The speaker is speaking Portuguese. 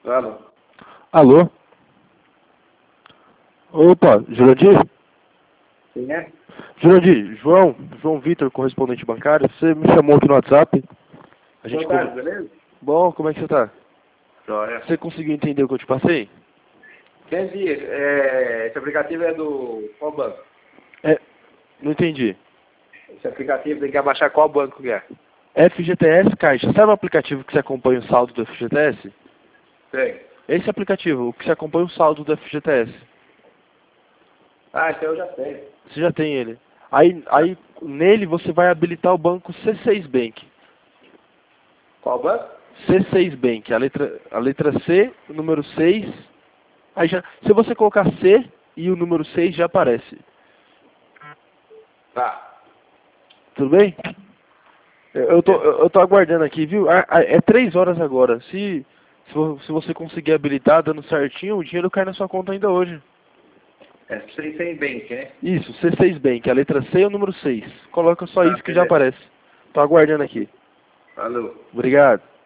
Alô? Alô? Opa, Jurandir? Quem é? Jurandir, João Vitor, correspondente bancário. Você me chamou aqui no WhatsApp. Boa tarde, beleza? Bom, como é que você tá? Joia. Você conseguiu entender o que eu te passei? Entendi. Esse aplicativo é do qual banco? Não entendi. Esse aplicativo tem que abaixar qual banco que é? FGTS Caixa. Sabe o aplicativo que você acompanha o saldo do FGTS? Tem. Esse aplicativo, o que você acompanha o saldo do FGTS. Ah, então eu já sei. Você já tem ele. Aí nele você vai habilitar o banco C6 Bank. Qual banco? C6 Bank, a letra C, o número 6. Aí já, se você colocar C e o número 6 já aparece. Tá. Tudo bem? Eu tô aguardando aqui, viu? É 3 horas agora. Se você conseguir habilitar dando certinho, o dinheiro cai na sua conta ainda hoje. É sem Bank, né? Isso, C6 Bank, a letra C e o número 6. Coloca só Tá, isso que já beleza. aparece. Tô aguardando aqui. Alô? Obrigado.